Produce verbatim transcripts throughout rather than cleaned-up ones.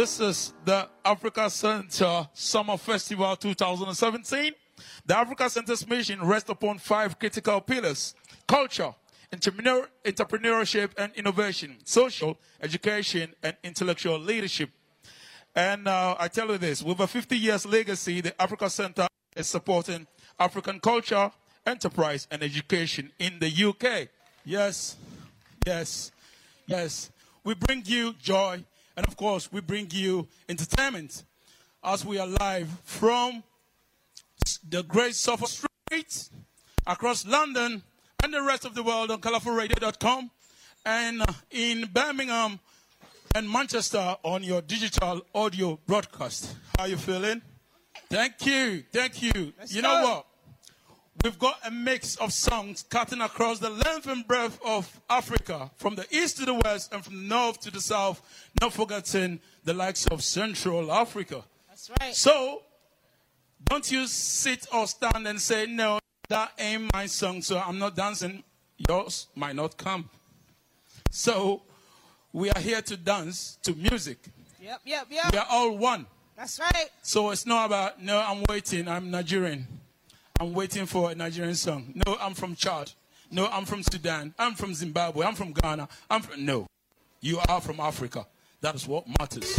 This is the Africa Center Summer Festival twenty seventeen. The Africa Center's mission rests upon five critical pillars: culture, entrepreneur, entrepreneurship and innovation, social, education, and intellectual leadership. And uh, I tell you this, with a fifty years legacy, the Africa Center is supporting African culture, enterprise, and education in the U K. Yes, yes, yes. We bring you joy, and of course, we bring you entertainment as we are live from the Great Suffolk Street across London and the rest of the world on colourful radio dot com, and in Birmingham and Manchester on your digital audio broadcast. How you feeling? Thank you, thank you. Let's you know go. What? We've got a mix of songs cutting across the length and breadth of Africa, from the east to the west and from the north to the south, not forgetting the likes of Central Africa. That's right. So, don't you sit or stand and say, no, that ain't my song, so I'm not dancing. Yours might not come. So, we are here to dance to music. Yep, yep, yep. We are all one. That's right. So, it's not about, no, I'm waiting, I'm Nigerian. I'm waiting for a Nigerian song. No, I'm from Chad. No, I'm from Sudan. I'm from Zimbabwe. I'm from Ghana. I'm from... No, you are from Africa. That is what matters.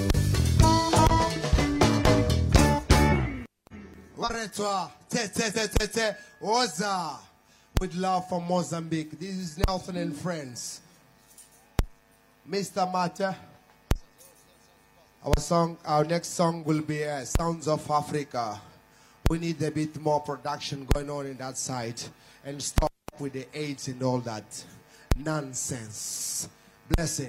With love from Mozambique. This is Nelson and friends. Mister Mata. Our song, our next song will be uh, Sounds of Africa. We need a bit more production going on in that side and stop with the AIDS and all that nonsense. Blessing.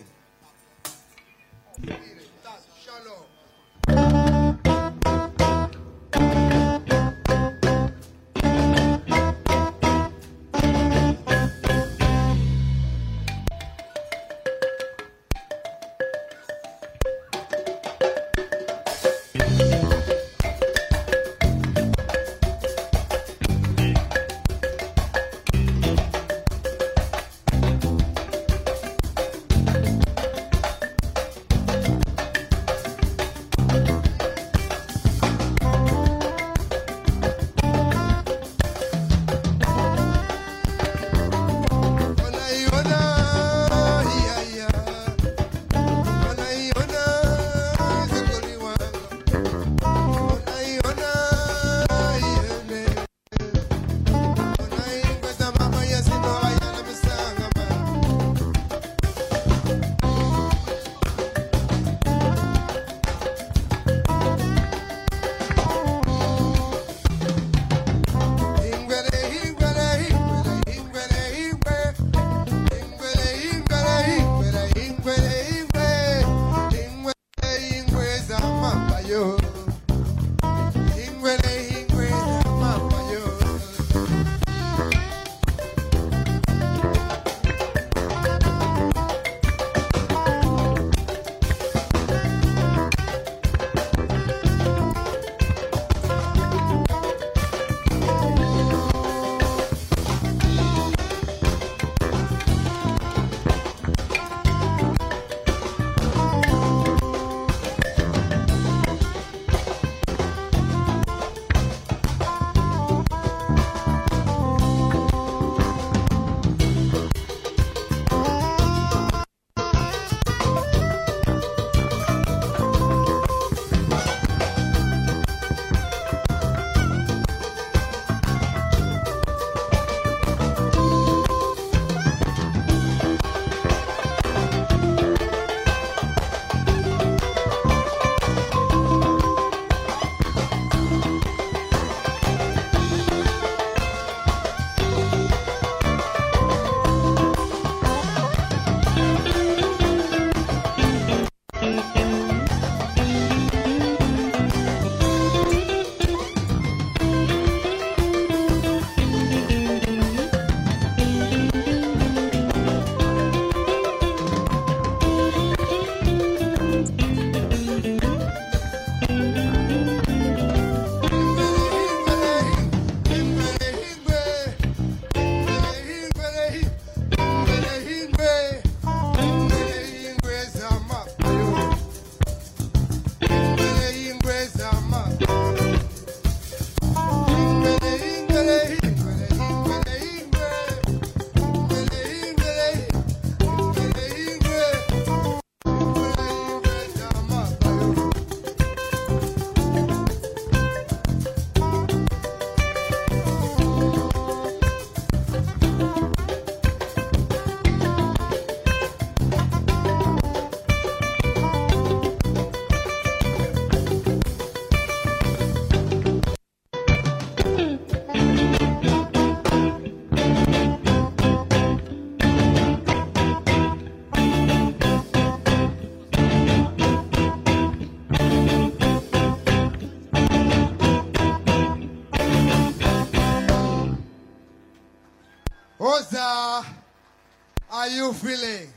Oza, are you feeling?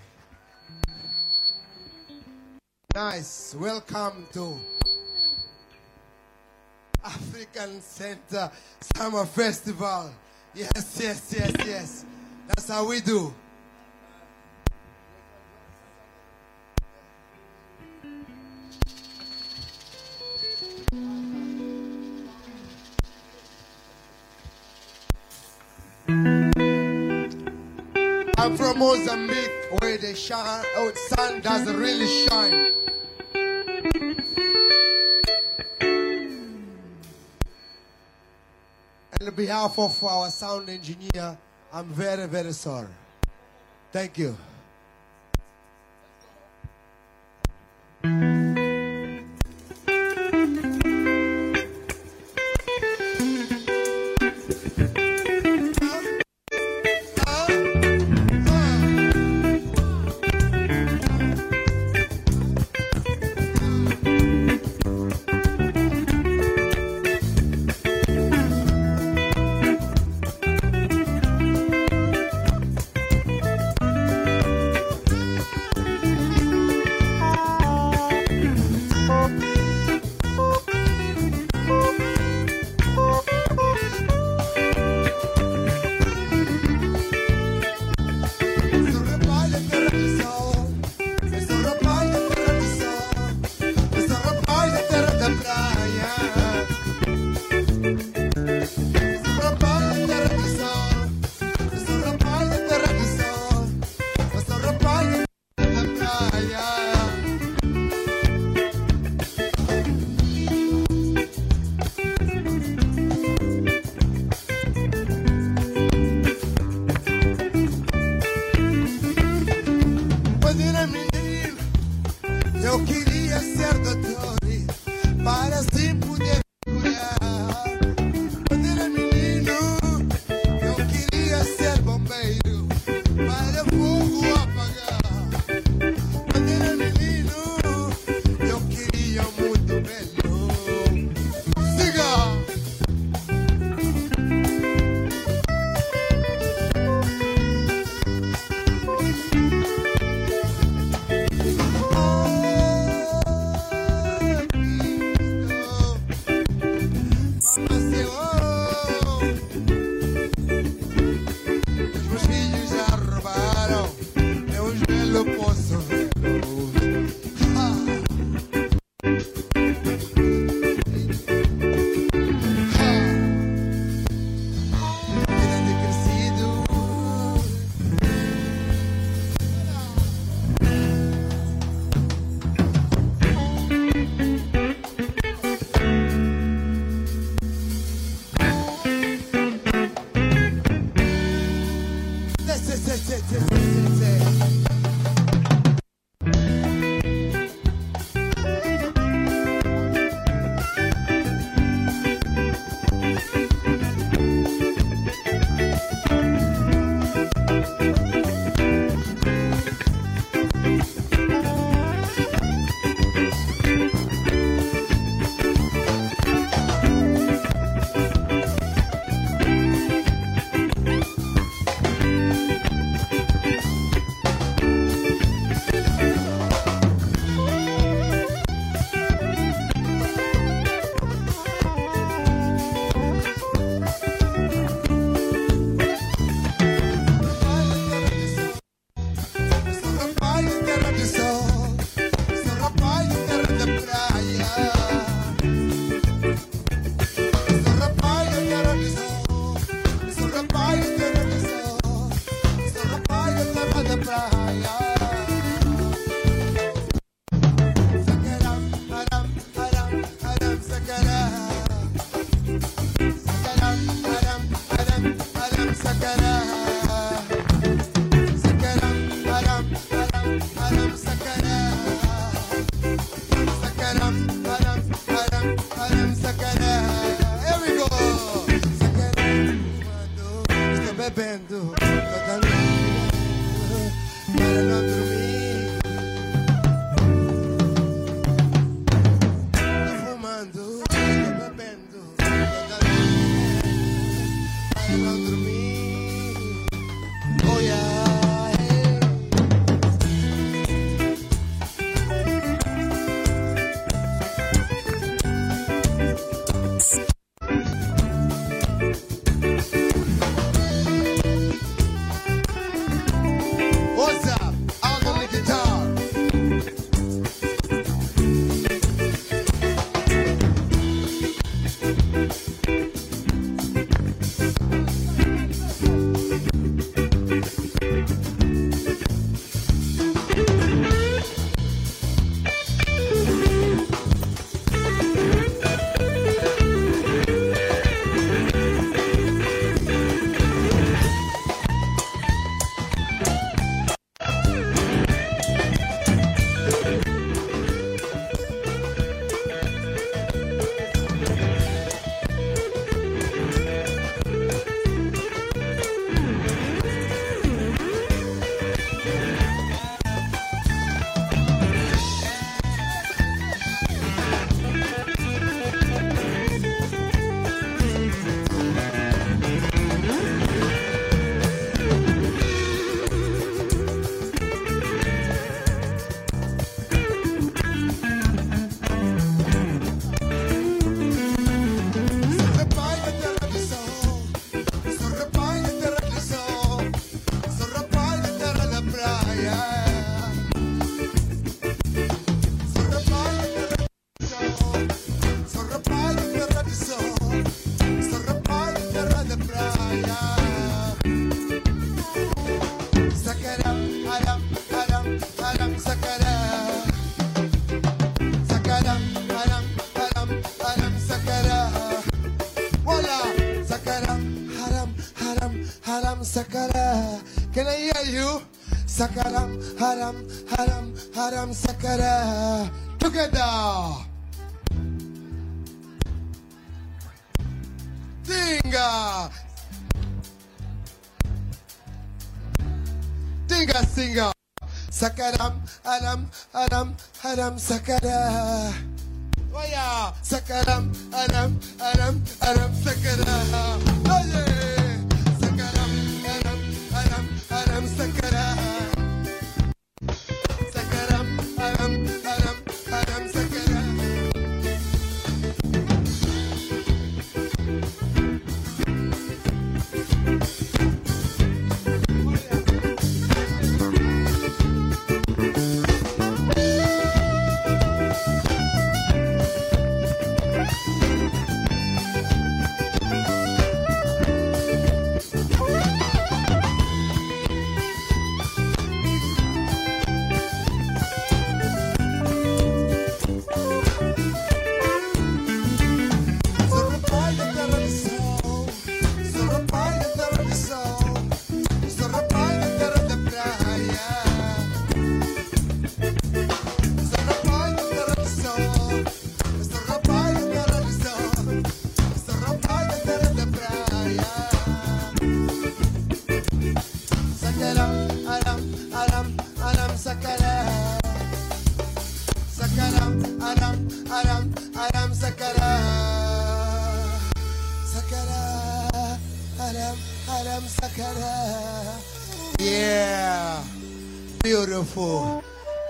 Nice. Welcome to African Center Summer Festival. Yes, yes, yes, yes. That's how we do. I'm from Mozambique, where the shine, oh, sun doesn't really shine. And on behalf of our sound engineer, I'm very, very sorry. Thank you. sakara. Can I hear you? Sakaram, haram, haram, haram, sakara. Together. Tinga. Tinga singer. Sakaram, haram, haram, haram, sakara. Oh yeah. Sakaram, haram, haram, haram, sakara. Oh yeah. Sakaram, haram, haram, haram, sakara. Sakaram, haram, haram, haram, sakara. Yeah, beautiful.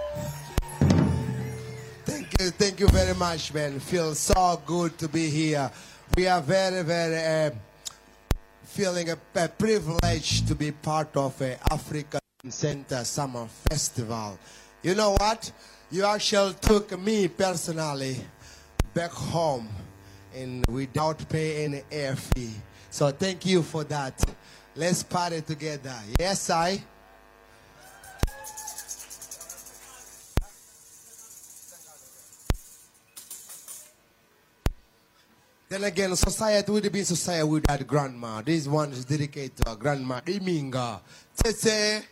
Thank you, thank you very much, man. Feels so good to be here. We are very, very uh, feeling a, a privilege to be part of a African Center Summer Festival. You know what? You actually took me personally back home and without paying any air fee. So thank you for that. Let's party together. Yes, I. Then again, society would have been society without grandma. This one is dedicated to our grandma, Iminga. Tete.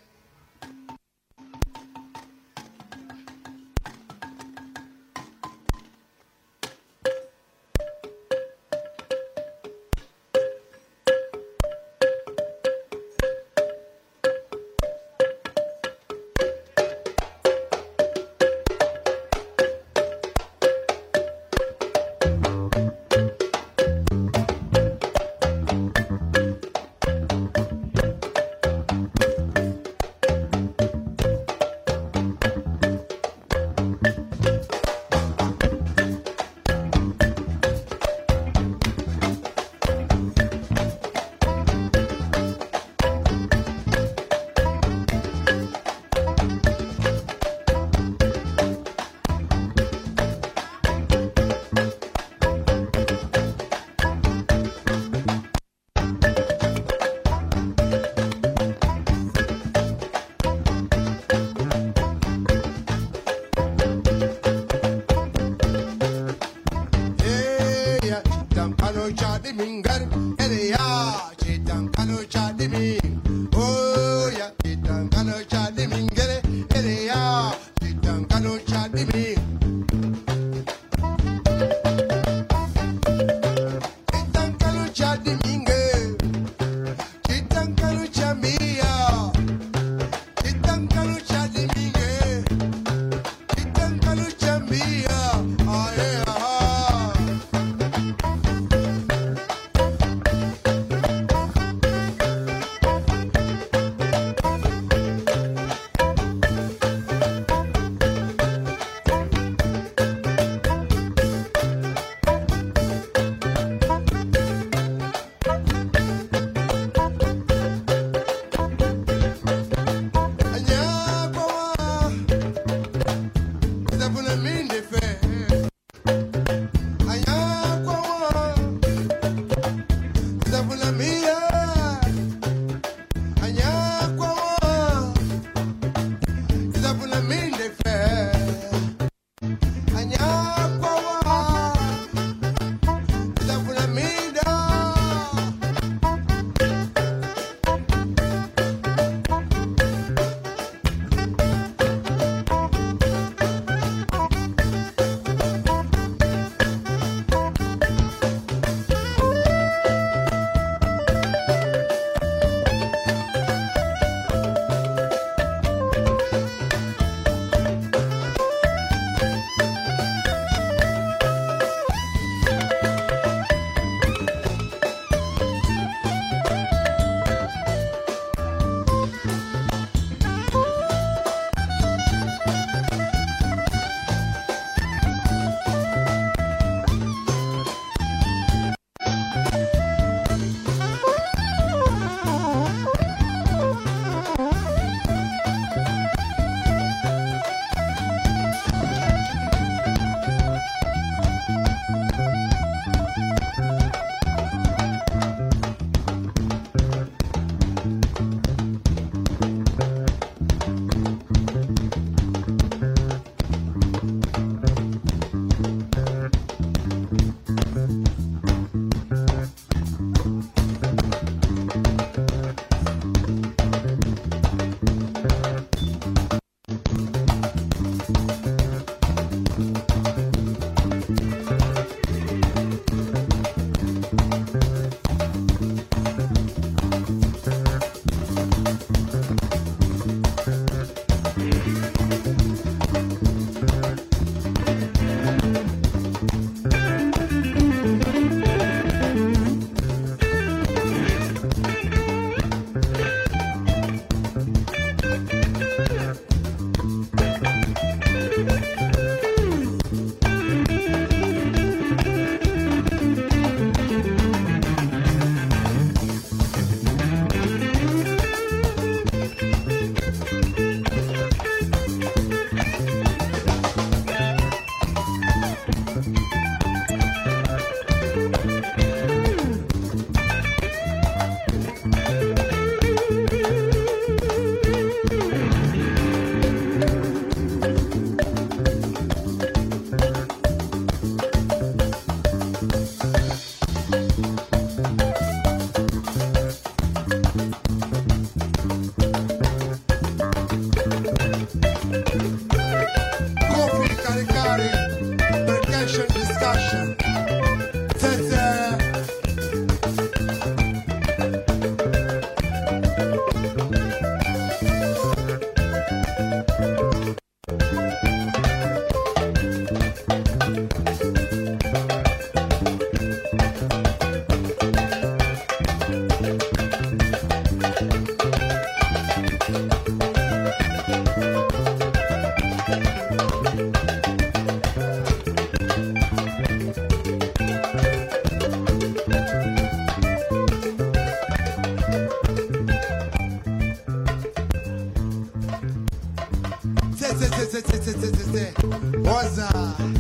Waza.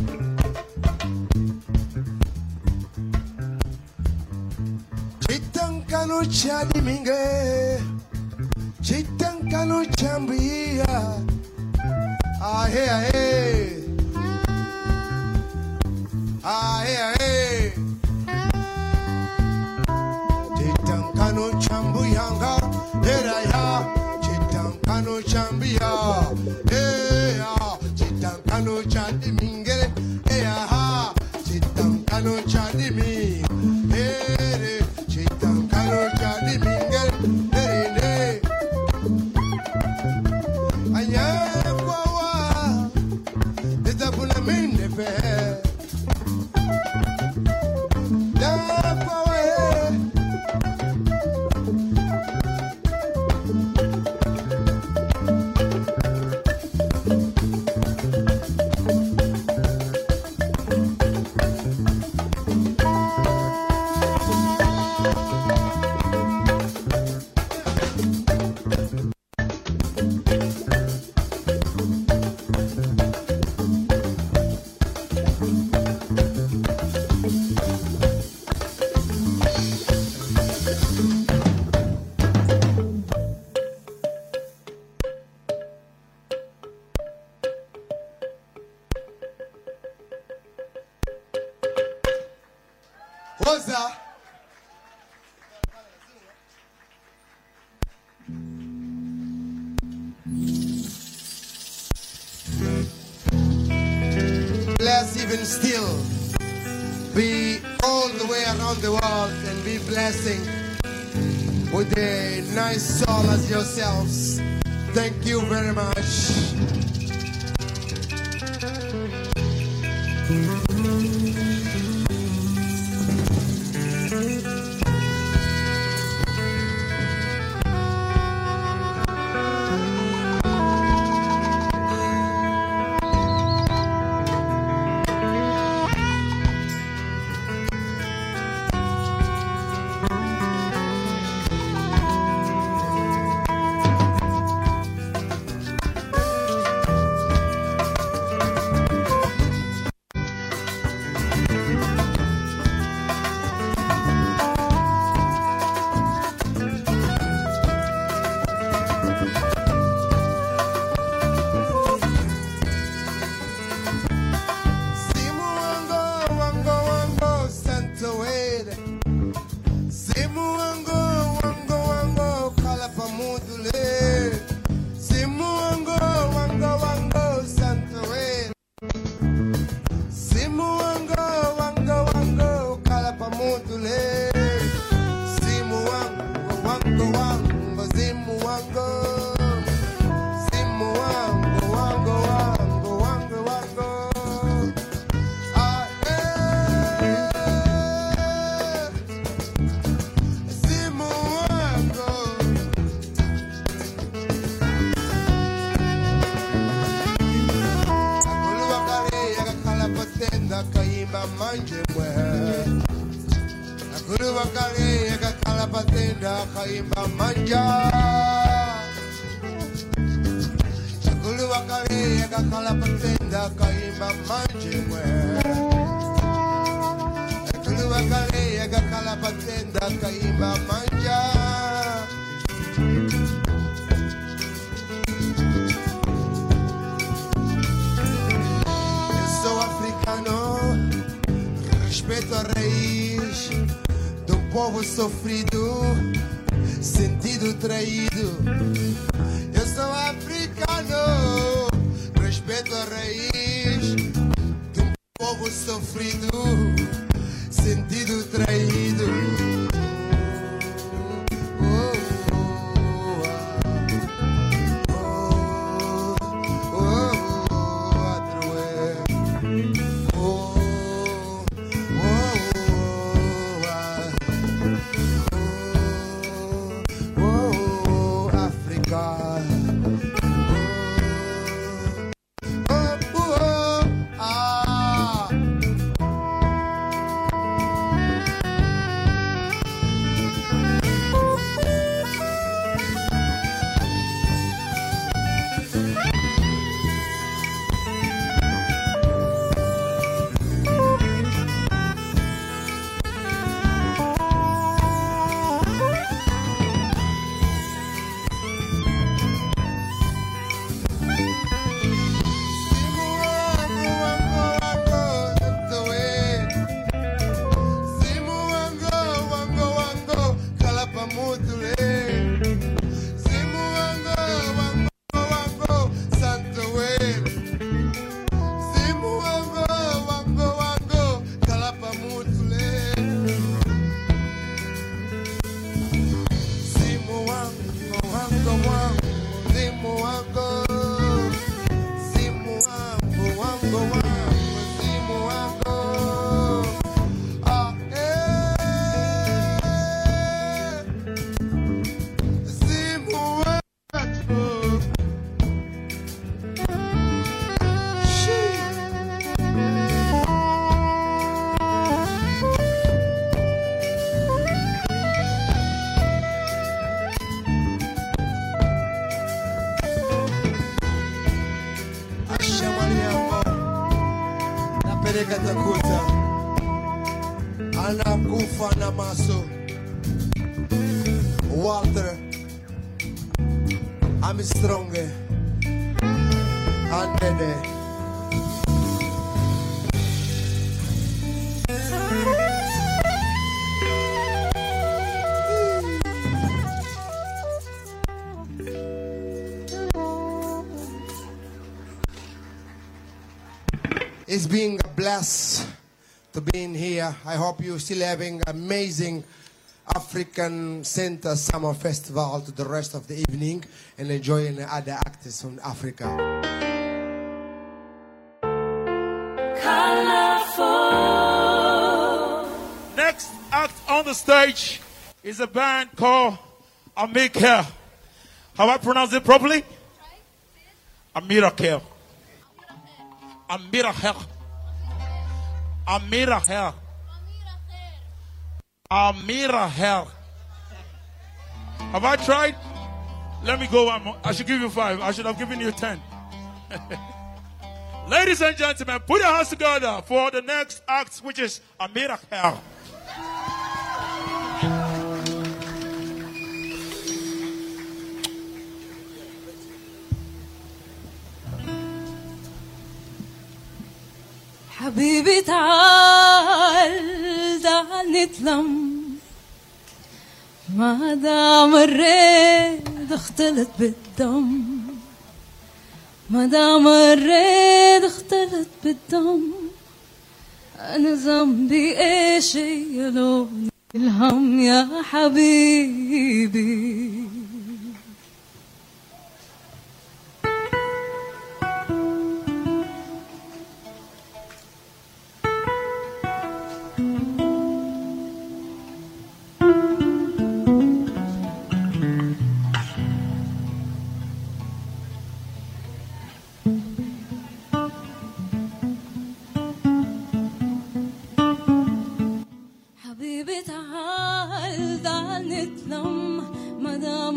Chitankano chadi minge. Chitankano chambia. Ah hey ah hey. Ah hey ah hey. Chitankano chambuyanga. Heraya. Chitankano chambia. Hey ah. Chitankano chadi minge. Hey ah. Chitankano chadi minge. Hey. Chitankano chadi minge. Hey. Waza. Bless even still. Be all the way around the world and be blessing with a nice soul as yourselves. Thank you very much. Sofrido, sentido traído. Eu sou africano, respeito a raiz de um povo sofrido, sentido traído. America takuta anakufa na maso Walter I'm strong and Dede It's being a bless to be in here. I hope you're still having amazing African Center Summer Festival to the rest of the evening and enjoying the other actors from Africa. Colorful. Next act on the stage is a band called Amirakel. Have I pronounced it properly? Amirakel. Amirakel. Amirakel. Amirakel. Have I tried? Let me go one more. I should give you five. I should have given you ten. Ladies and gentlemen, put your hands together for the next act, which is Amirakel. حبيبي تعال تعال نتلم ما دام الريد اختلط بالدم ما دام الريد اختلط بالدم أنا ذنبي إيش يلون الهم يا حبيبي حبيبي تعال تعال نتلم ما دام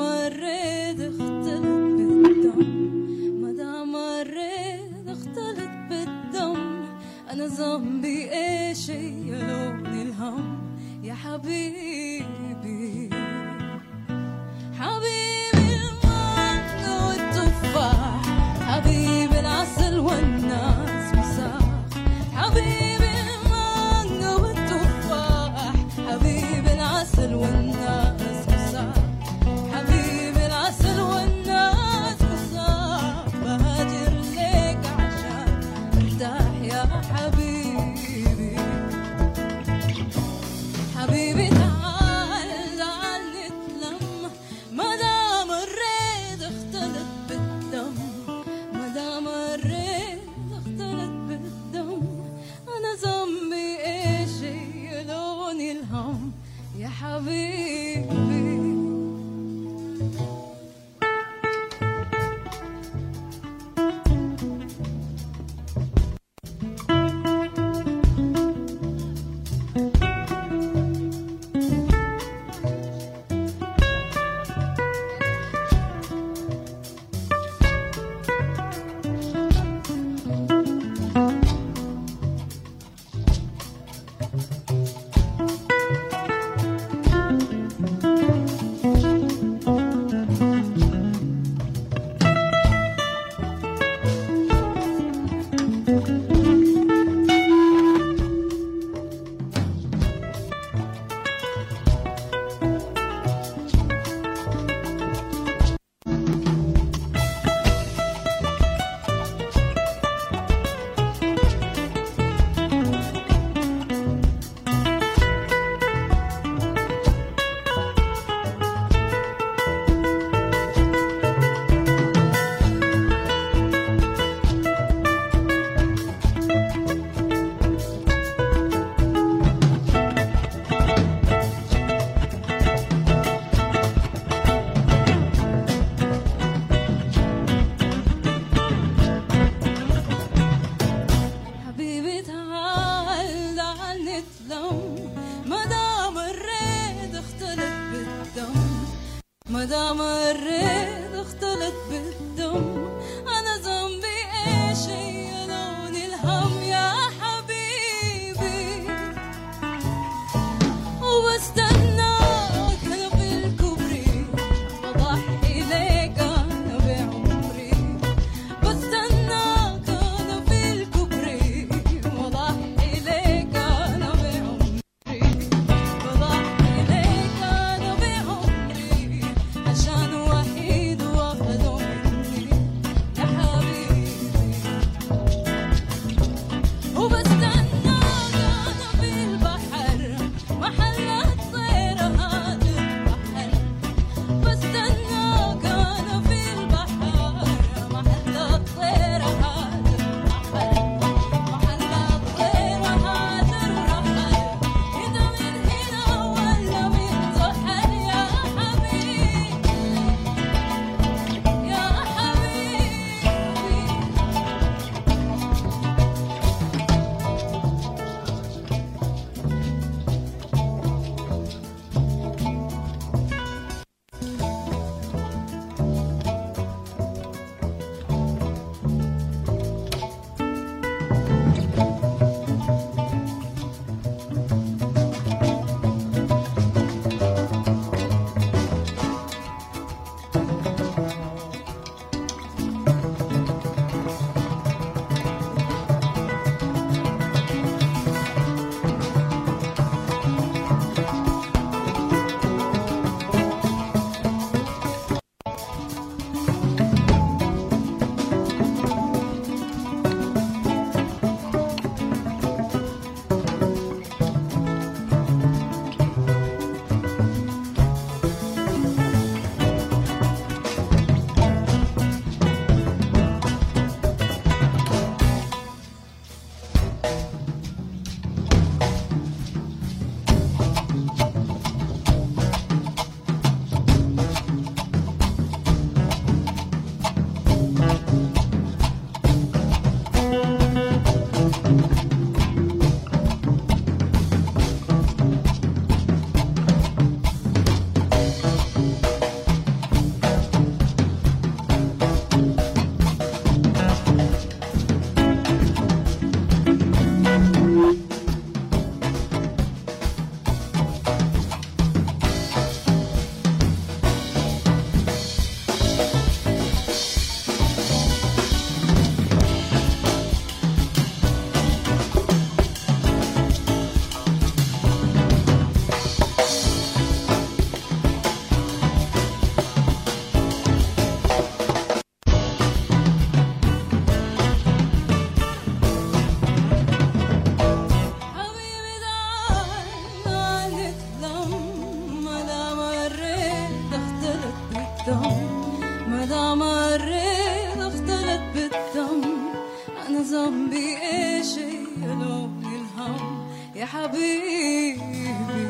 دام الريد اختلط بالدم أنا ذنبي إيش يلومني الهم يا حبيبي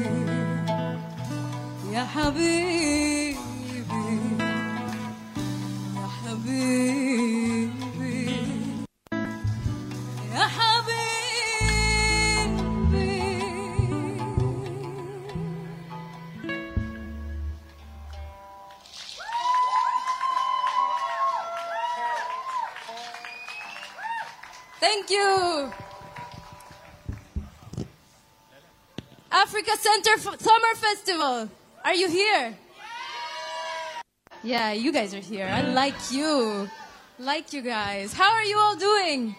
يا حبيبي يا حبيبي يا حبيبي. Thank you. Africa Center F- Summer Festival. Are you here? Yeah, you guys are here. I like you. Like you guys. How are you all doing?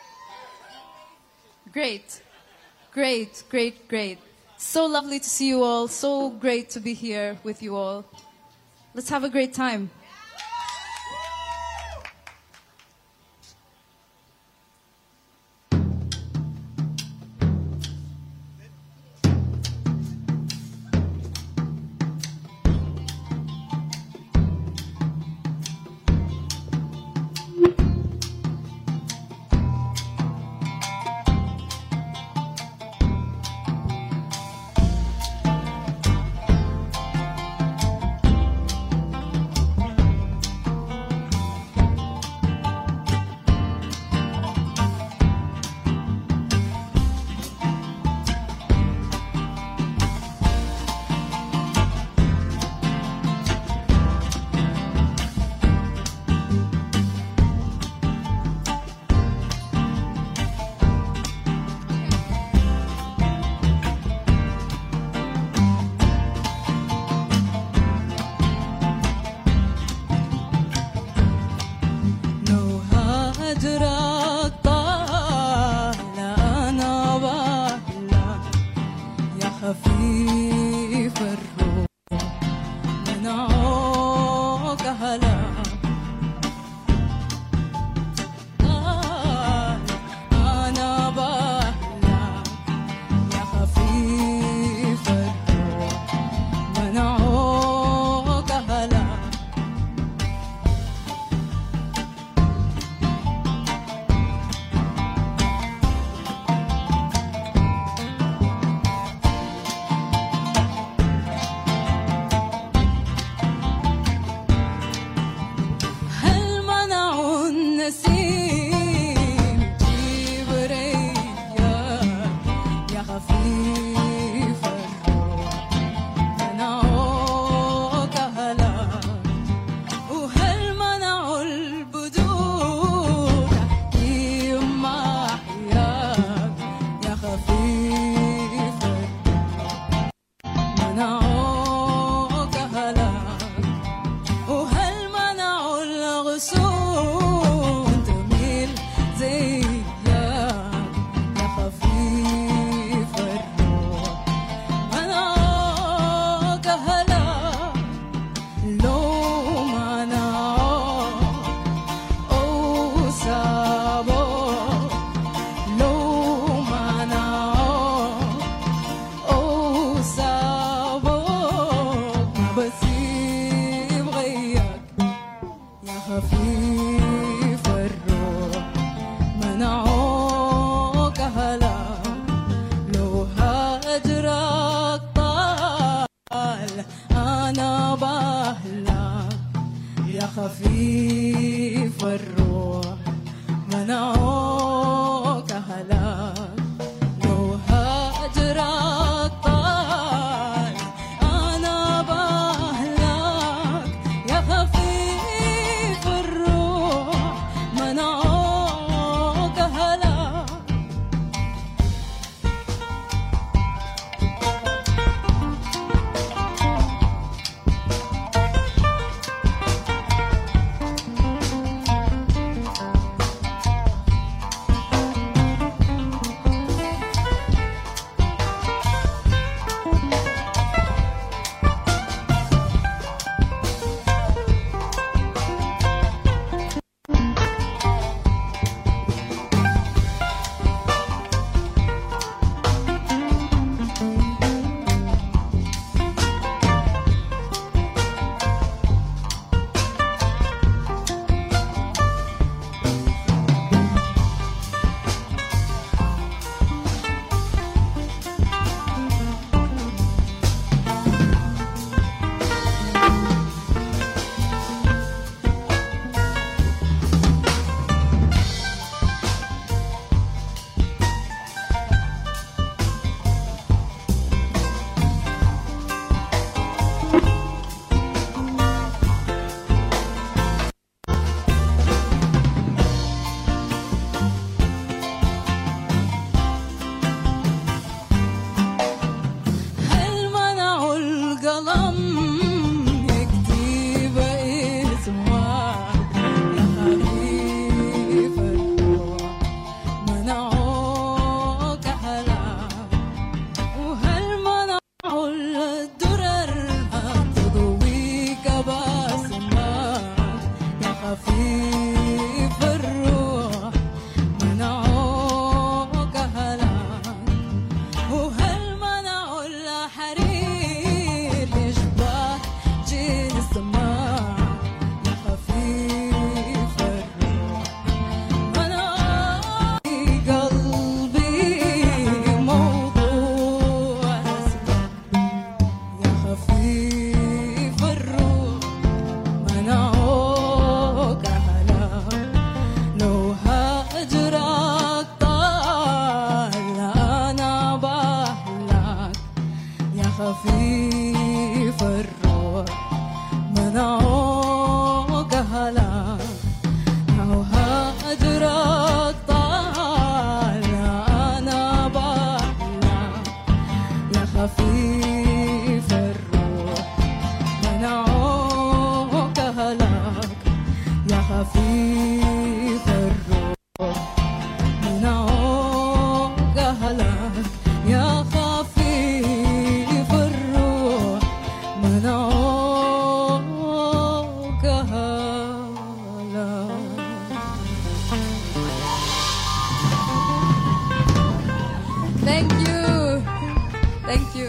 Great. Great, great, great. So lovely to see you all. So great to be here with you all. Let's have a great time. خفيف الروح منعوك هلا قال أنا بهلك يا خفيف الروح منعوك هلا خفيف الروح منعوك هلاك لو هجرك طال أنا بهلك يا خفيف الروح منعوك هلاك خفيف الروح منعوك هلاك وهالمنع الحرير يشبه جيل السماء يا خفيف الروح منع قلبي موضوع يا خفيف الروح منعوك هلاك لو هجرك طال أنا بحلك يا خفيف الروح منعوك هلاك لو هجرك طال أنا بحلك يا خفيف الروح منعوك هلاك يا خفيف الروح منعوك هلاك يا خفيف الروح منعوك هلاك. Thank you. Thank you.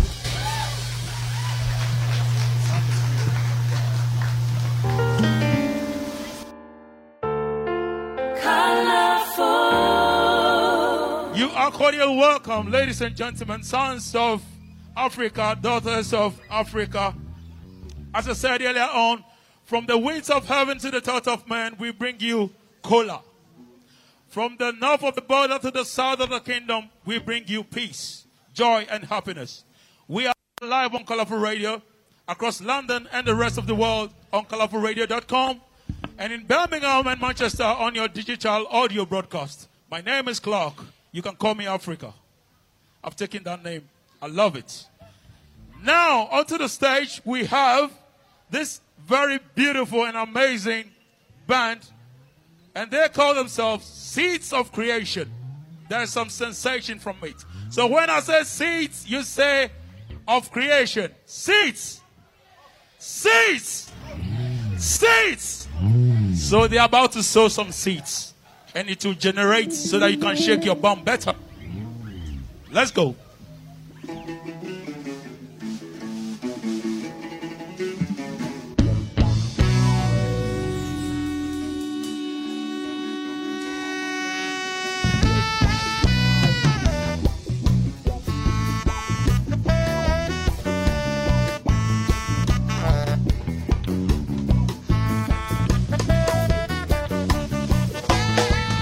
You are cordial welcome, ladies and gentlemen, sons of Africa, daughters of Africa. As I said earlier on, from the winds of heaven to the thought of man, we bring you cola. From the north of the border to the south of the kingdom, we bring you peace, joy, and happiness. We are live on Colorful Radio across London and the rest of the world on colorful radio dot com, and in Birmingham and Manchester on your digital audio broadcast. My name is Clark. You can call me Africa. I've taken that name. I love it. Now, onto the stage, we have this very beautiful and amazing band, and they call themselves Seeds of Creation. There's some sensation from it. So when I say seeds, you say of creation. Seeds. Seeds. Seeds. So they're about to sow some seeds. And it will generate so that you can shake your bum better. Let's go.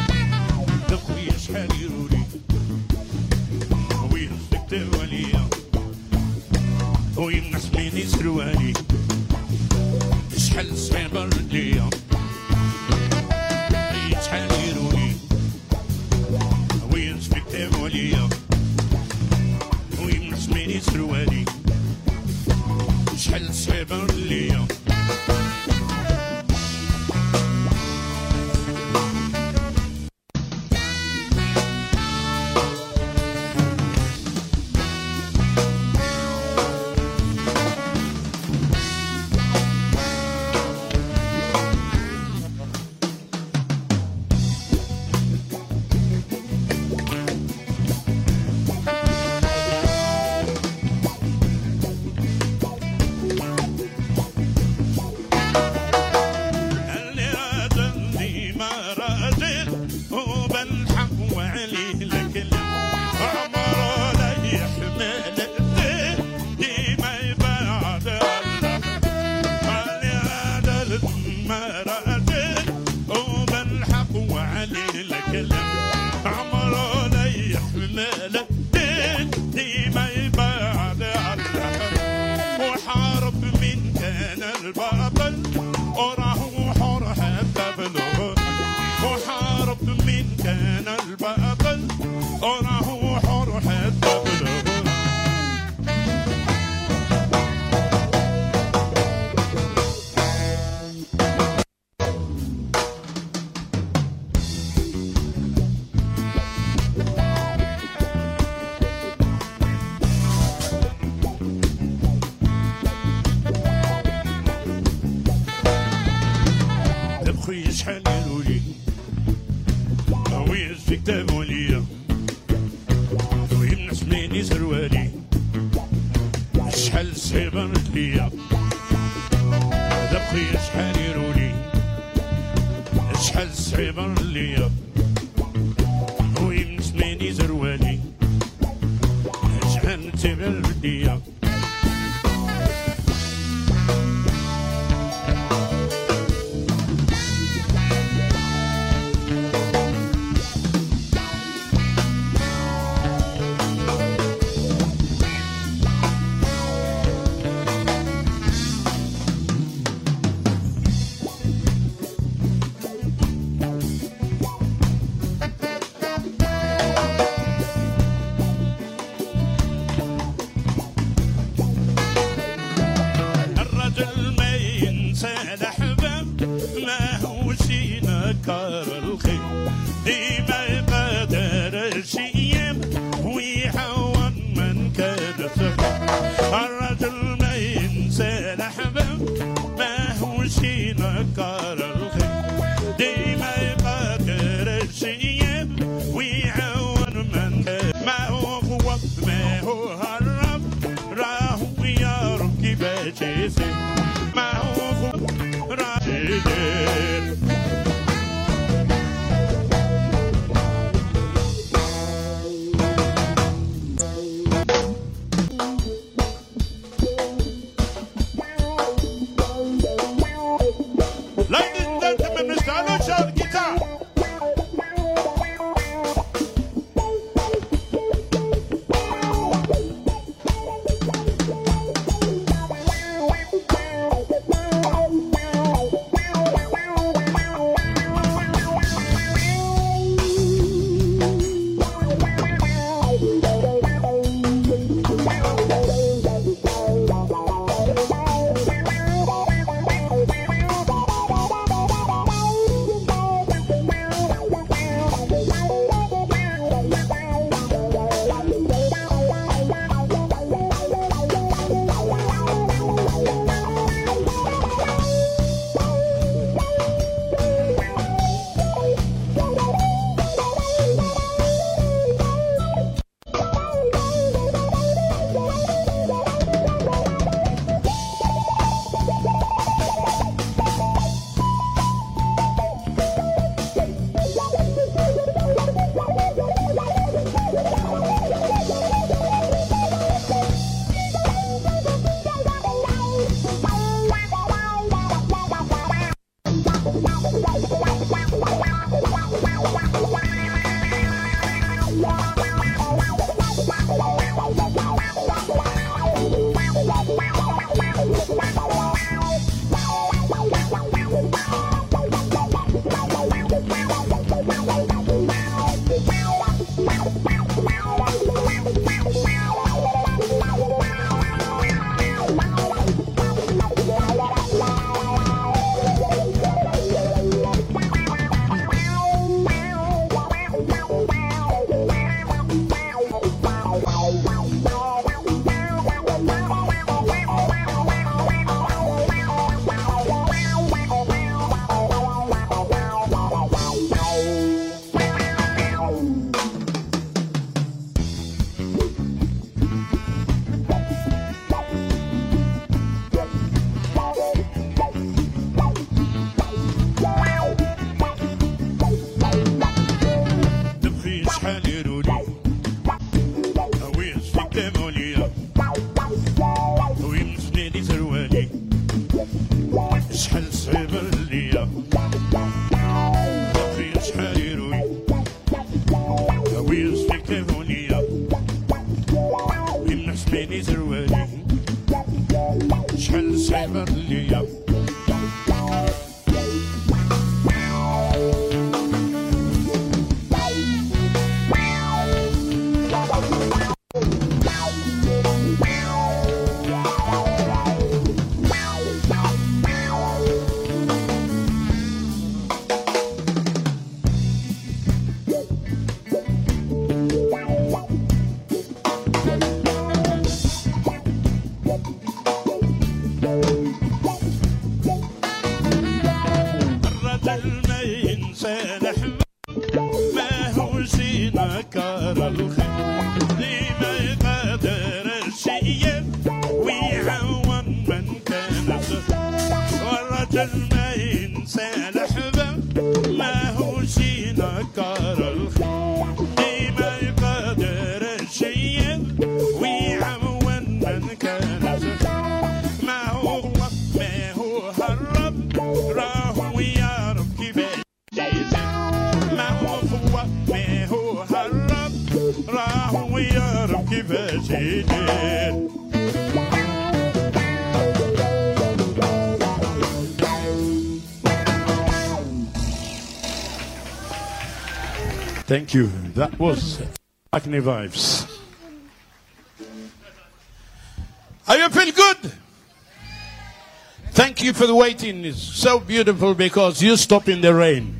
ويا خويا شحال يقولولي ويز في كتابو ليا ويمنع سميني سروالي شحال صعيبة ليا هذا خويا شحال يقولولي شحال صعيبة ليا ويمنع سميني سروالي شحال نتبع ليا Thank you. That was Acne Vibes. Are you feel good? Thank you for the waiting. It's so beautiful because you stop in the rain.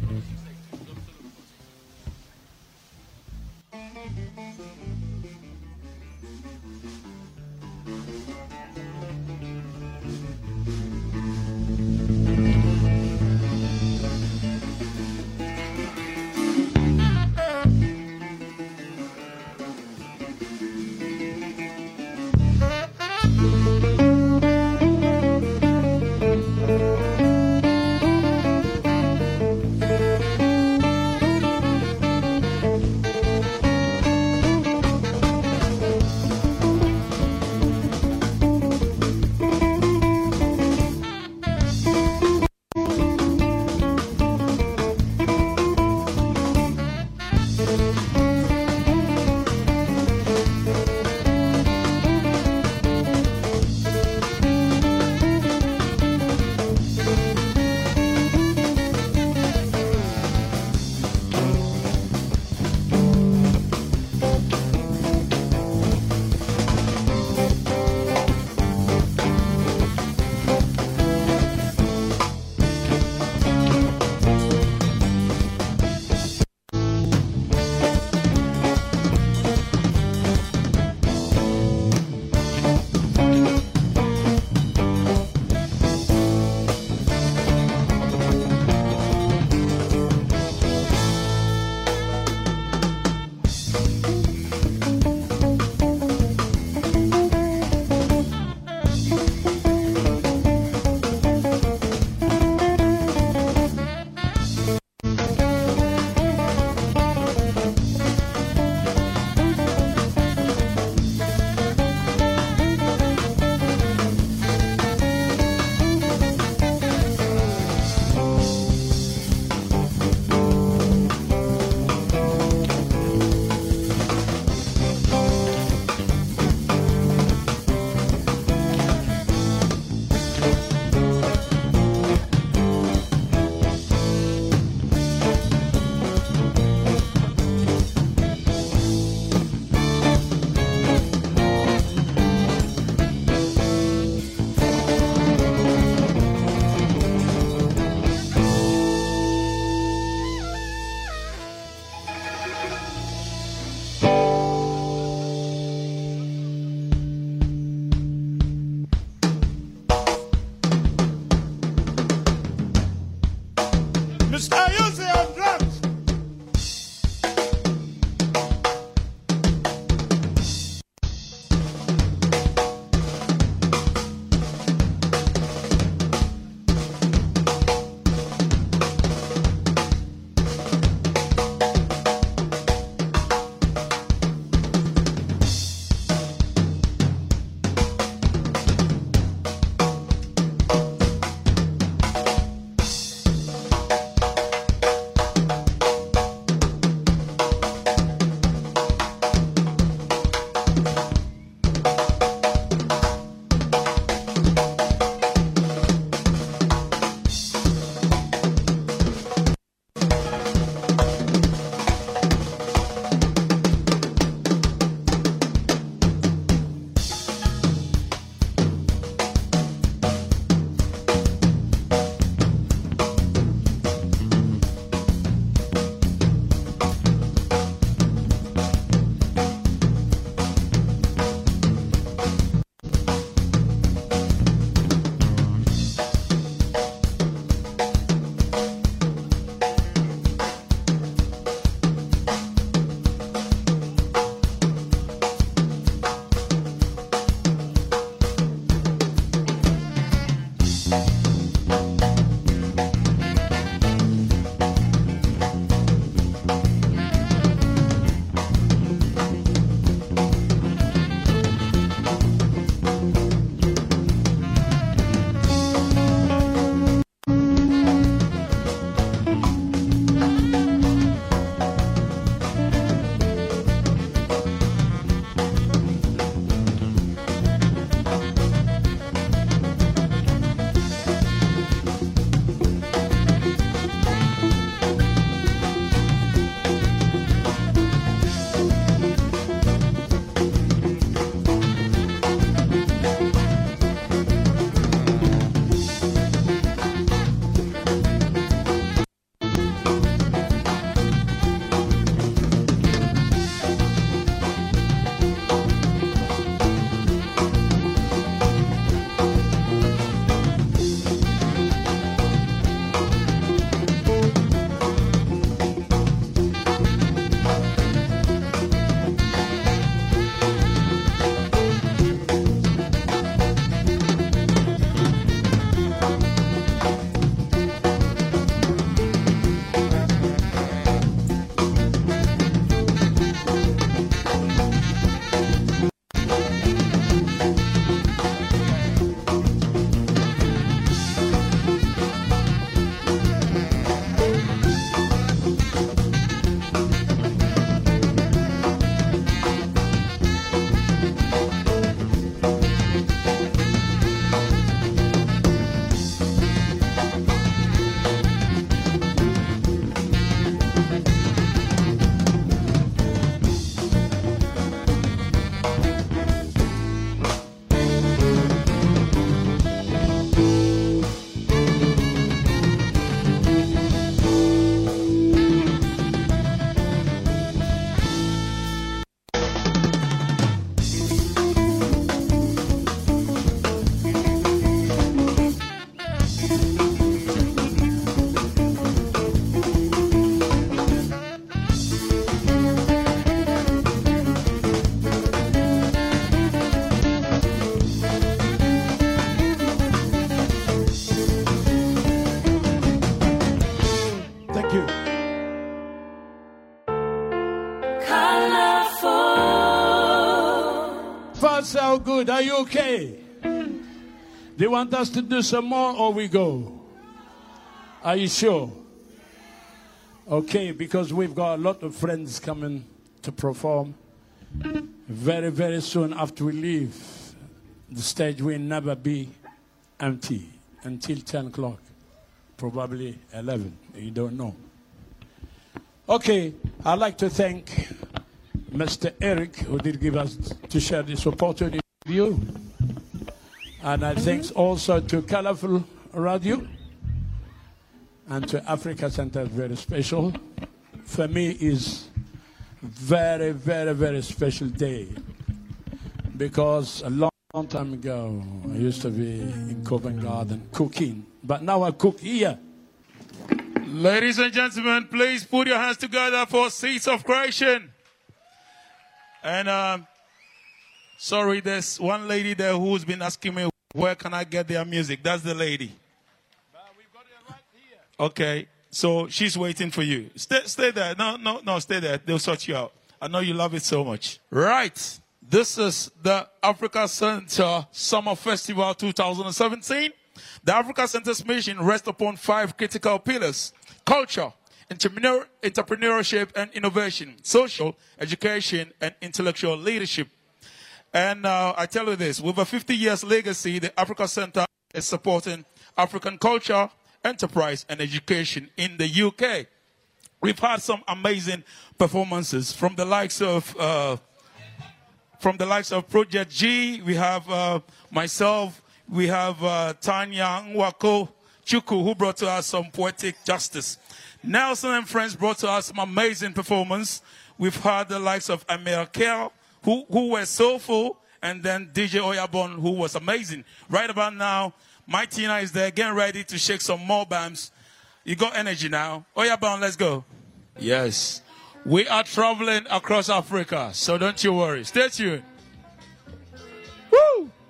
Thank you. First, how good? Are you okay? Do you want us to do some more or we go? Are you sure? Okay, because we've got a lot of friends coming to perform. Very, very soon after we leave, the stage will never be empty until ten o'clock. Probably eleven. You don't know. Okay, I'd like to thank Mister Eric, who did give us to share this opportunity with you. And I thanks also to Colorful Radio and to Africa Center, very special. For me, is very, very, very special day. Because a long, long time ago, I used to be in Covent Garden cooking. But now I cook here. Ladies and gentlemen, please put your hands together for Seeds of Creation. And um, sorry, there's one lady there who's been asking me, where can I get their music? That's the lady. But we've got it right here. Okay, so she's waiting for you. Stay, stay there. No, no, no, stay there. They'll sort you out. I know you love it so much. Right. This is the Africa Center Summer Festival two thousand seventeen. The Africa Center's mission rests upon five critical pillars: culture, entrepreneur, entrepreneurship and innovation, social, education, and intellectual leadership. And uh, I tell you this, with a fifty years legacy, the Africa Center is supporting African culture, enterprise, and education in the U K. We've had some amazing performances from the likes of uh, from the likes of Project G. We have uh, myself. We have uh, Tanya Nwako Chuku, who brought to us some poetic justice. Nelson and Friends brought to us some amazing performance. We've had the likes of Amir Kell, who, who were soulful, and then D J Oyabon, who was amazing. Right about now, my Tina is there, getting ready to shake some more bams. You got energy now. Oyabon, let's go. Yes. We are traveling across Africa, so don't you worry. Stay tuned. Woo!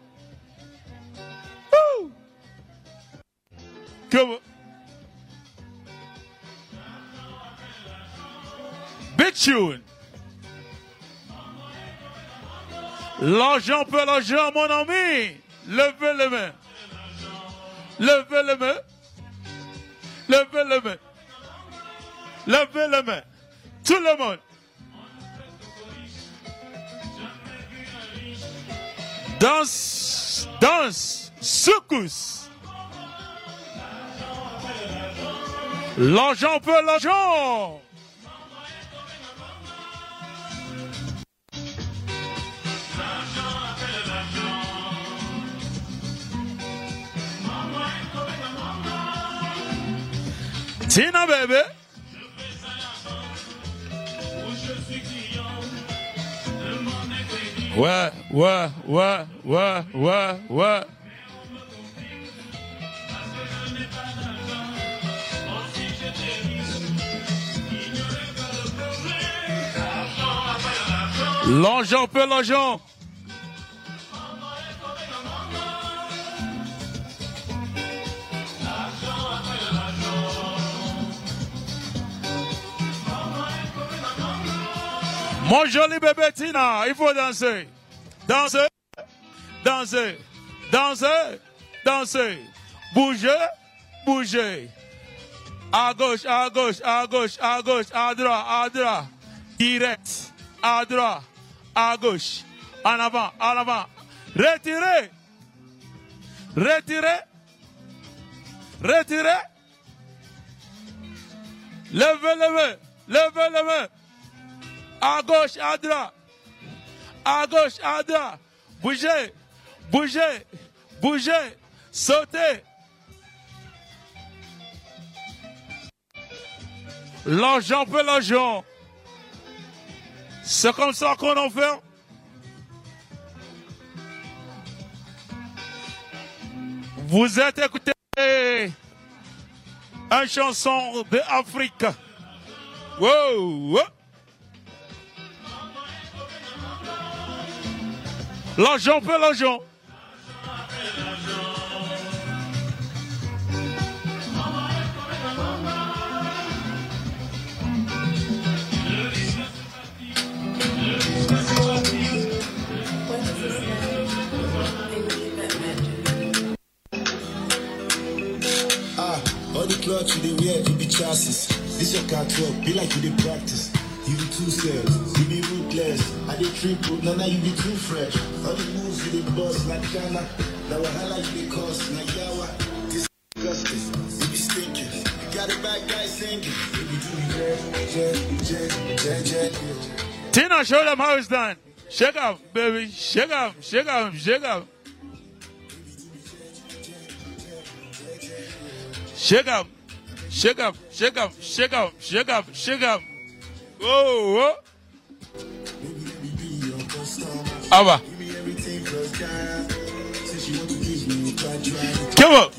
Woo! Come on. Big tune. L'argent peut l'argent, mon ami. Levez les mains. Levez les mains. Levez les mains. Levez les mains. Tout le monde. Danse, danse, secousse. L'argent peut l'argent. Tina baby. Ouais, ouais, ouais, ouais, ouais, ouais. L'argent peut l'argent. Mon joli bébé Tina, il faut danser. Danser, danser, danser, danser. Bouger, bouger. À gauche, à gauche, à gauche, à gauche, à droite, à droite. Direct, à droite, à gauche. En avant, en avant. Retirez. Retirez. Retirez. Levez, levez. Levez, levez. À gauche, à droite. À gauche, à droite. Bougez, bougez, bougez. Sautez. L'argent peut l'argent. C'est comme ça qu'on en fait. Vous êtes écouté une chanson d'Afrique. Wow, wow. L'argent fait l'argent. classes. This your car talk, be like you did practice. You be too serious, you be ruthless. I did triple, now now you be too fresh. All the moves you did boss like Ghana. Now wahala you be cost, like Yawa. This disgusting, you be stinking. You got a bad guy singing. You be doing jet, jet, jet, jet, jet. Tina, show them how it's done. Shake up, baby. Shake up, shake up, shake up. Shake up, shake up, shake up, shake up, shake up, shake up. Whoa, whoa. Abba. Come on.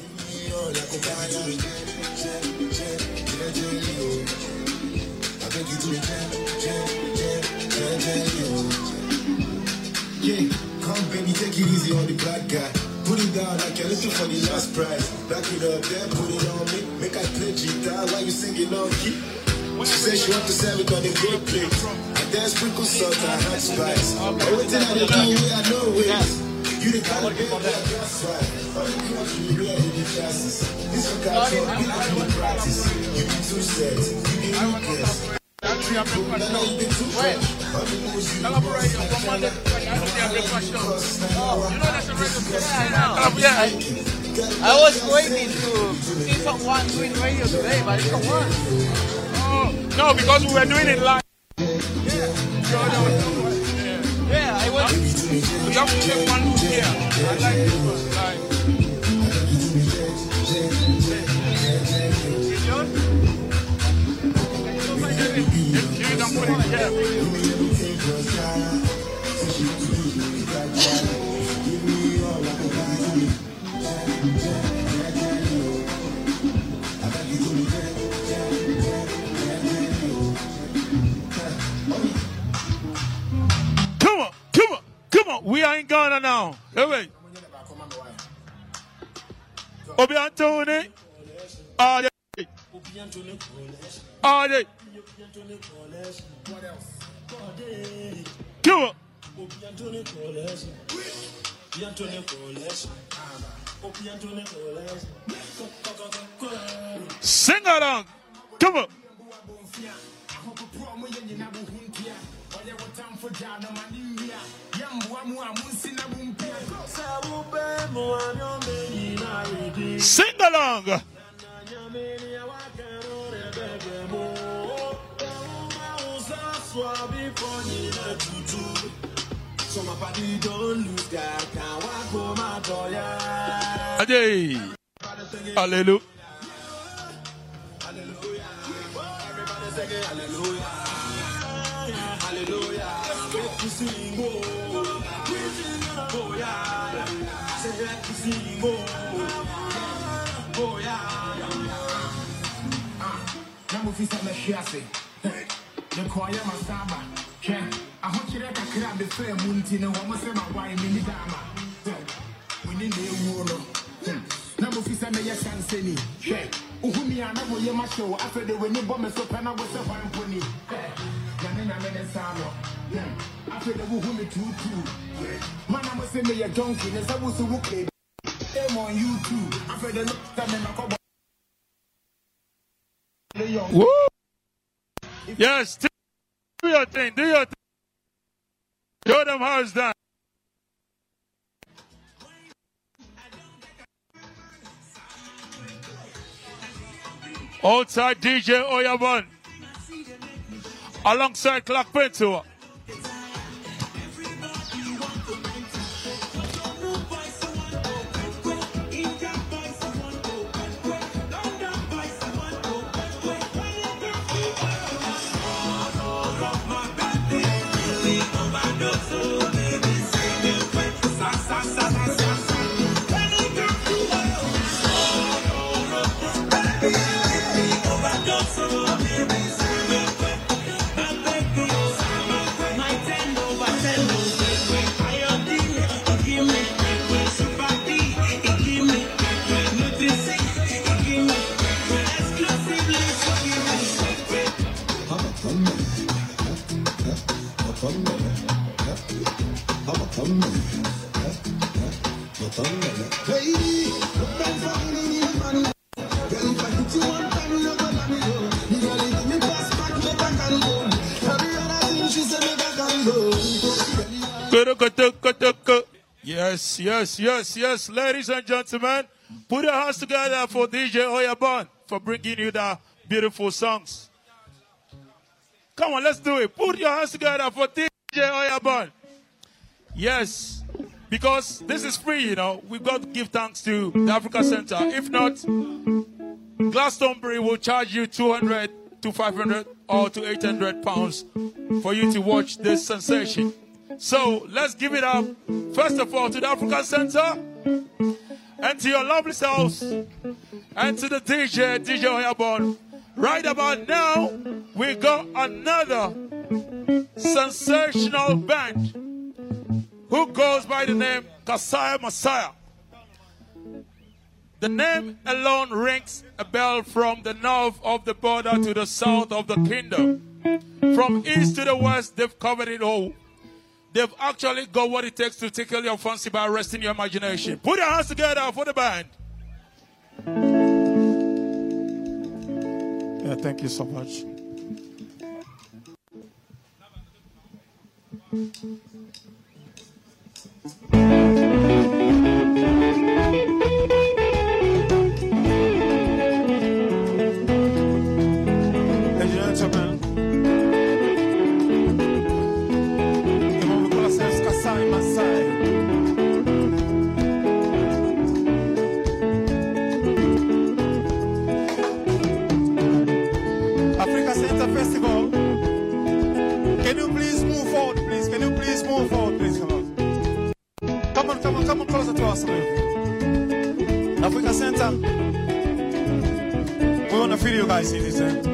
Yeah, come baby, take it easy on the black guy. Put it down like you're looking for the last prize. Back it up there, put it on me. Make I play guitar while you singing on key. She said she want to serve it on the good plate. And then sprinkle salt and hot spice. Everything I do, I know it. You the kind of baby that that's right. All the girls you wear in the classes. This is got to be like you practice. You be too set, you be weakness. Wait, collaborate on one Monday. You know that's a radio. Yeah, I was waiting to see someone doing radio today, but it's not work. Oh, no, because we were doing it live. Yeah, yeah I was. We have to take one look here. I like this one. Like. You can put it here. Come on, come on, come on. We are in Ghana now. Hey, wait. Obi Antony. All day. All day. Come on. Sing along. Come on. Sing along. So my body don't lose that. Can't walk home my door. Hallelujah. Hallelujah. Everybody sing hallelujah. Hallelujah. Make you sing more. Oh yeah. Say let you sing more. Oh yeah. Ah, now we feel like the choir masaba. I hope you like a crab the fair mountain and one say my wine in the dama. We need a wall. Now, if you send me a sanseni, Uhumi and I will hear my show after the winning bomb is open. I was a one pony. Yanina Menesano. After the Uhumi two two. Man, I must send me a donkey as I was a wookay. Aim on you too. After the look time in my Woo! Yes, do your thing, do your thing. Show them how it's done. Outside D J Oyabon. Alongside Clark Pinto. Hey, Yes, yes, yes, yes. Ladies and gentlemen, put your hands together for D J Oyabon for bringing you the beautiful songs. Come on, let's do it. Put your hands together for D J Oyabon. Yes, because this is free, you know. We've got to give thanks to the Africa Center. If not, Glastonbury will charge you two hundred to five hundred or to eight hundred pounds for you to watch this sensation. So let's give it up, first of all, to the African Center and to your lovely selves and to the D J, D J Oyabon. Right about now, we got another sensational band who goes by the name Kasaya Messiah. The name alone rings a bell from the north of the border to the south of the kingdom. From east to the west, they've covered it all. They've actually got what it takes to tickle your fancy by arresting your imagination. Put your hands together for the band. Yeah, thank you so much. Africa Center Festival. Can you please move forward, please? Can you please move forward, please? Come on. Come on, come on, come on closer to us. Africa Center. We want to feel you guys in this. Eh?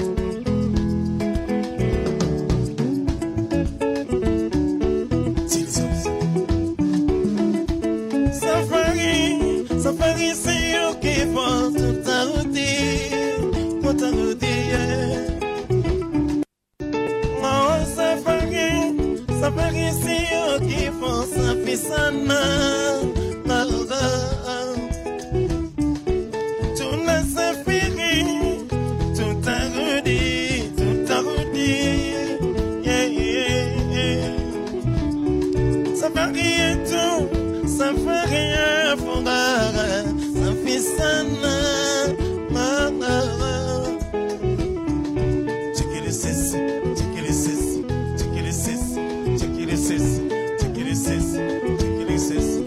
Safari, safari, c'est ok pour toute ta routine, pour ta routine. Oh, safari, safari, c'est ok pour sa pisana. Tout la safari, tout ta routine, tout ta routine. Yeah, yeah, yeah. Safari et tout. Safari afungara, safisana, mama. Check it, sis. Check it, sis. Check it, sis. Check it, sis. Check it, sis. Check it, sis.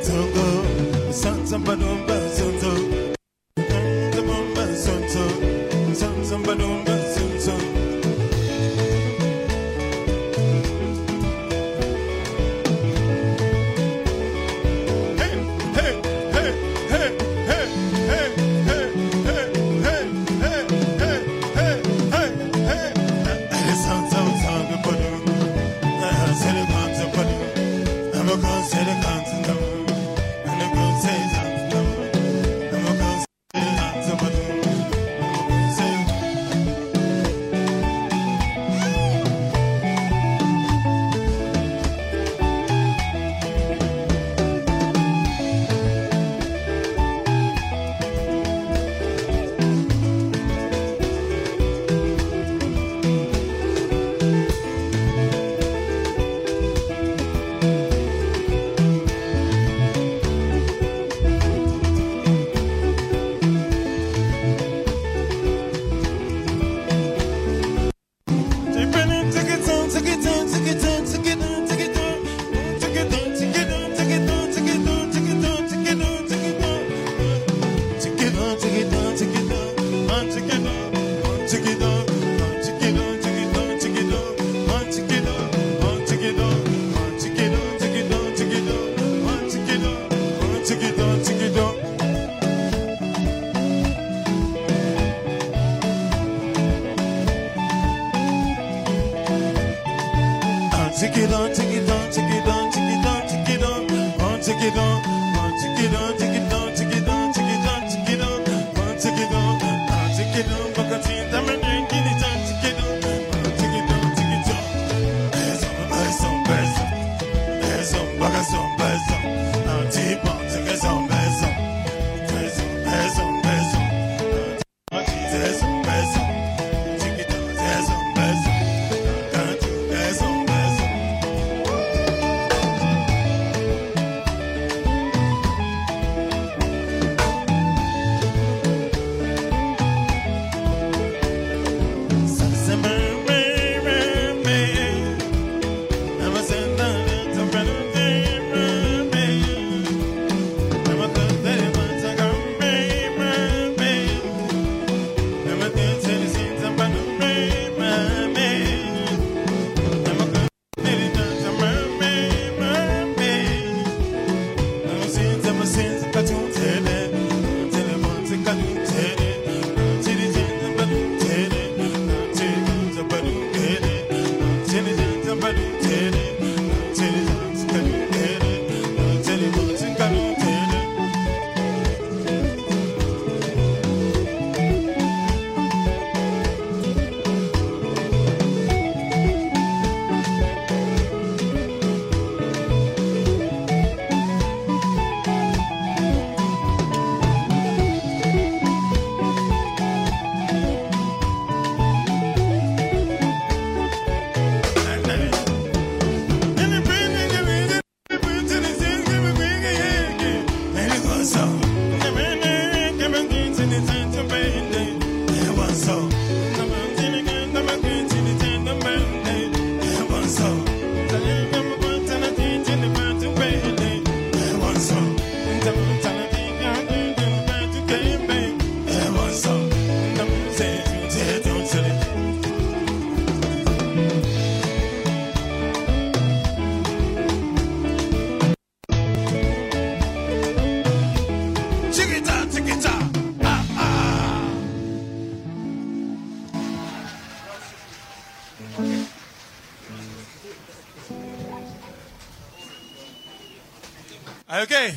Okay.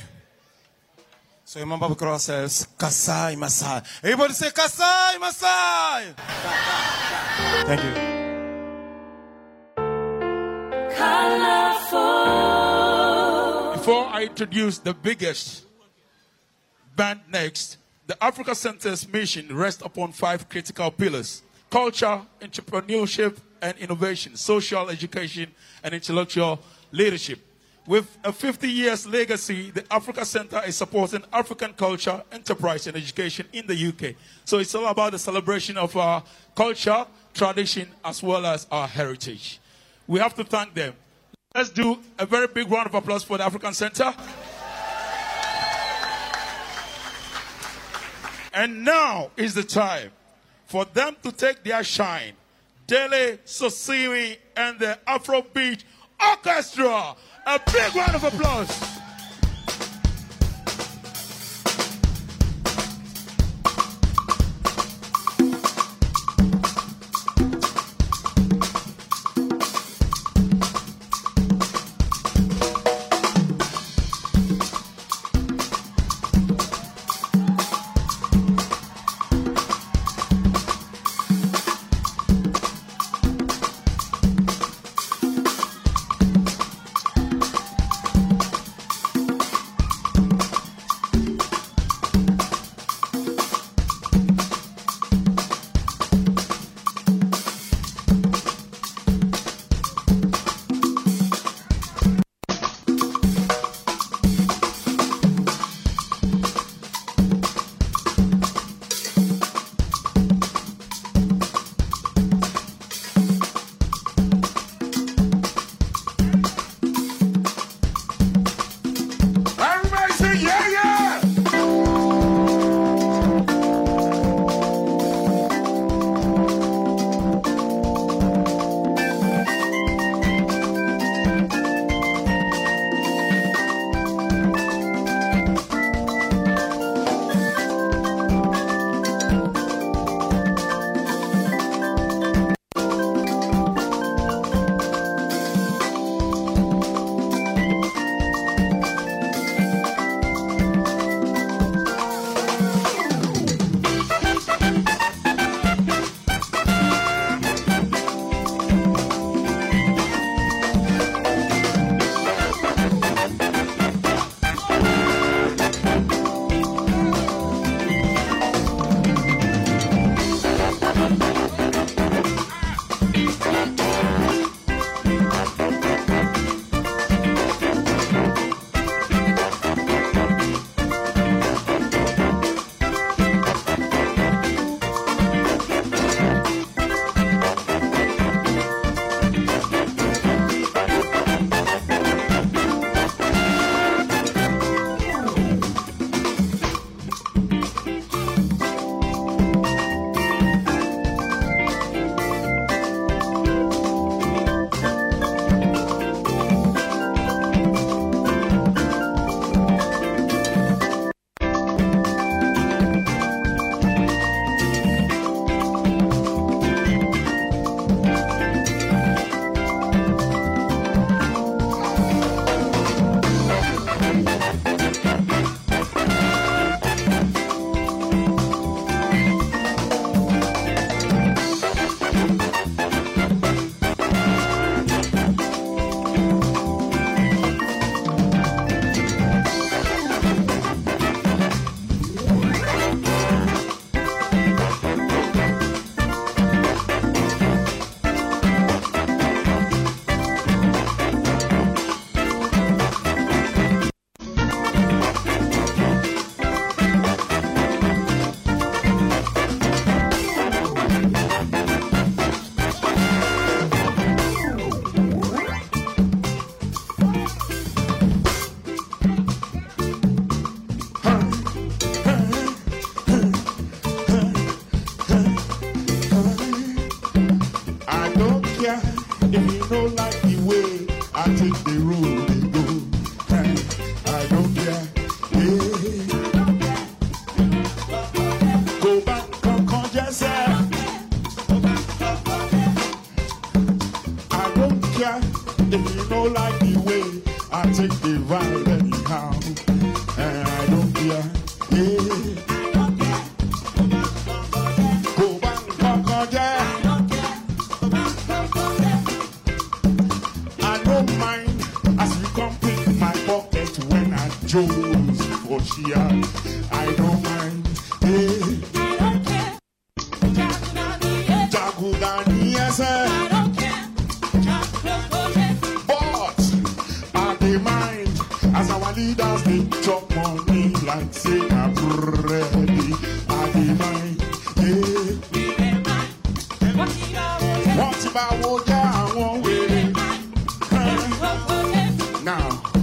So your mama cross says, Kasai Masai. Everybody say Kasai Masai. Thank you. Colorful. Before I introduce the biggest band next, the Africa Center's mission rests upon five critical pillars: culture, entrepreneurship and innovation, social education, and intellectual leadership. With a fifty years legacy, the Africa Center is supporting African culture, enterprise, and education in the U K. So it's all about the celebration of our culture, tradition, as well as our heritage. We have to thank them. Let's do a very big round of applause for the African Center. And now is the time for them to take their shine. Dele Sosimi and the Afrobeat Orchestra. A big round of applause.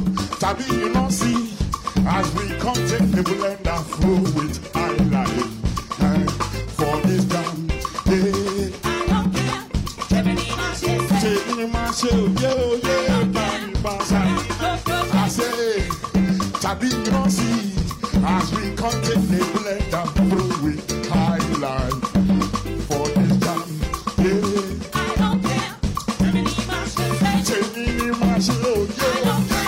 Tabi, you know, see, as we come take the blender through with high life. I be your seed as we continue blend and through it high life for the time. Yeah. I don't care. Tell me my show. Yeah.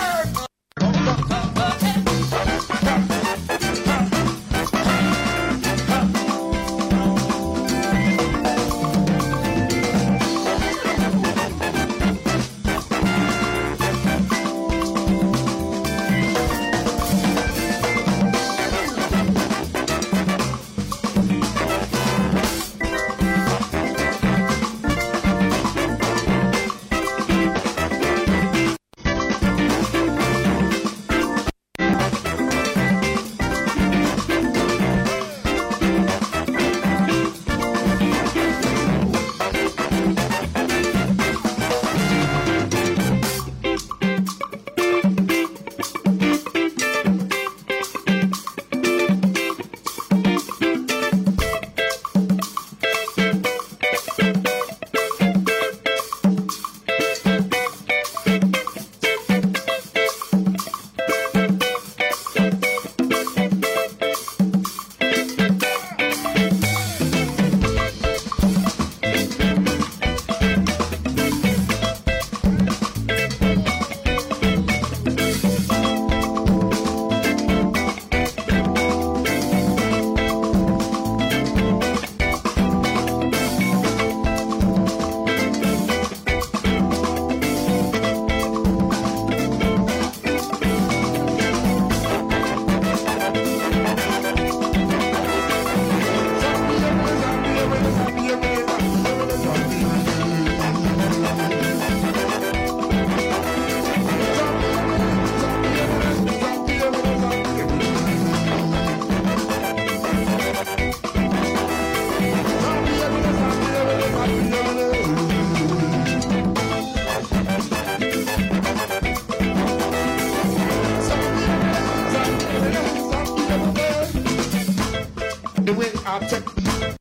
The way I take the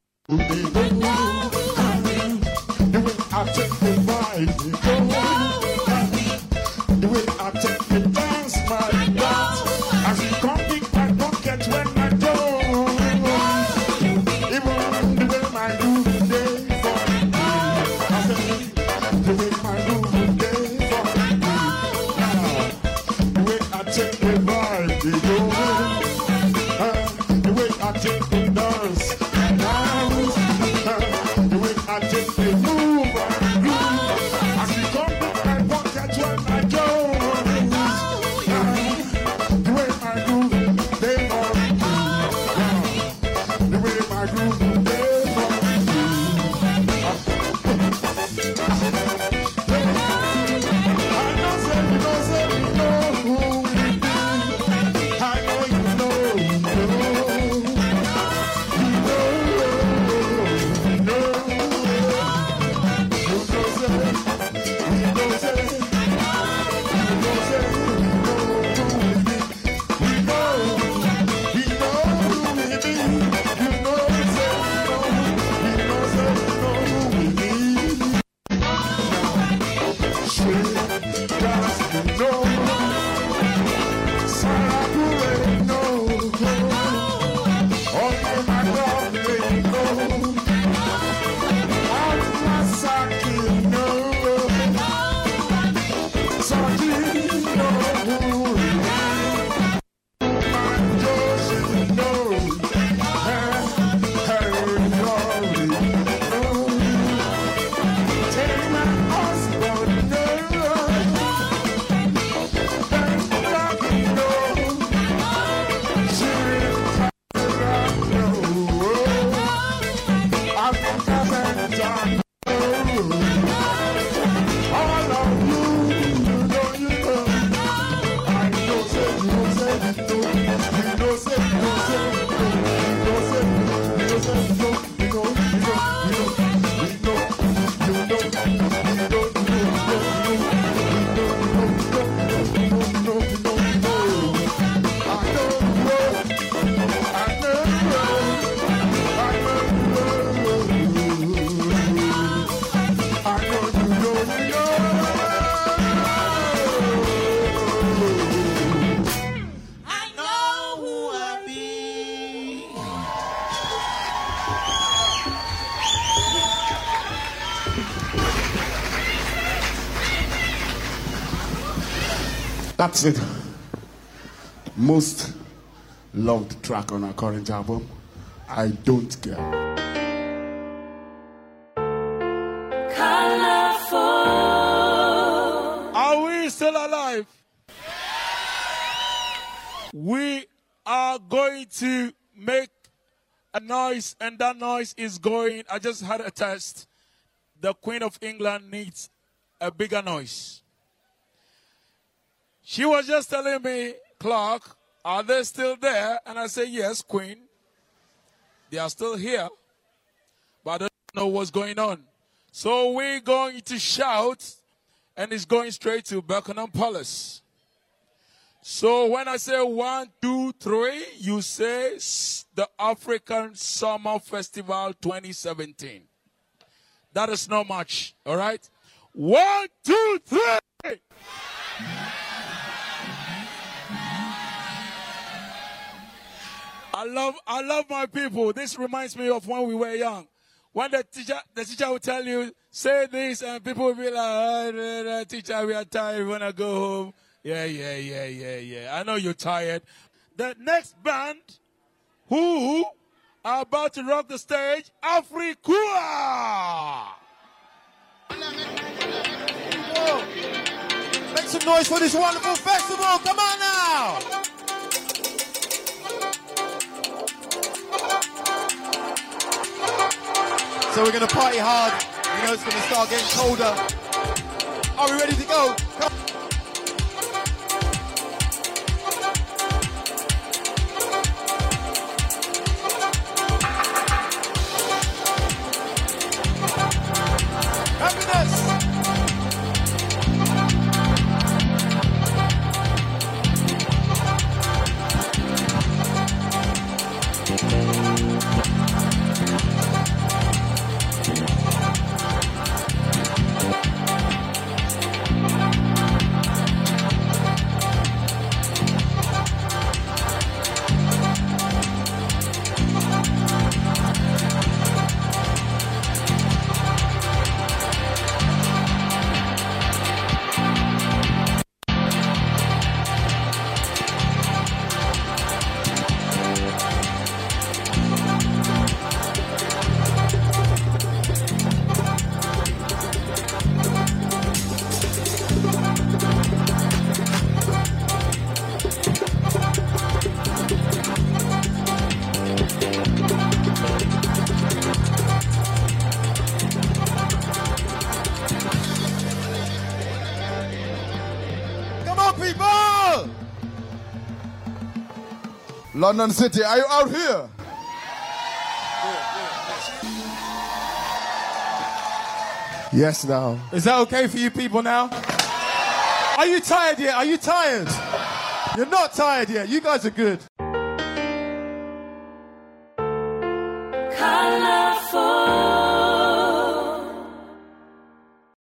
way I take the vibe, the way I take the dance, my dance, as you come pick my pocket when I go, even the way my groove day for the way my groove day for the way I take the vibe, the way I take the dance, the way I take the move, as you come pick my pocket when I go, the way my groove day for the way my groove day for. I know say you know say you know who we be. I know That's it. Most loved track on our current album, I Don't Care. Are we still alive? We are going to make a noise, and that noise is going. I just had a test. The Queen of England needs a bigger noise. She was just telling me, Clark, are they still there? And I say, yes, Queen. They are still here, but I don't know what's going on. So we're going to shout, and it's going straight to Buckingham Palace. So when I say one, two, three, you say the African Summer Festival twenty seventeen. That is not much, all right? One, two, three. I love, I love my people. This reminds me of when we were young. When the teacher, the teacher will tell you, say this, and people will be like, oh, teacher, we are tired, we want to go home. Yeah, yeah, yeah, yeah, yeah. I know you're tired. The next band who are about to rock the stage, Afrikua. Make some noise for this wonderful festival. Come on now. So we're going to party hard. You know it's going to start getting colder. Are we ready to go? Come. London City, are you out here? Yes, now. Is that okay for you people now? Are you tired yet? Are you tired? You're not tired yet. You guys are good.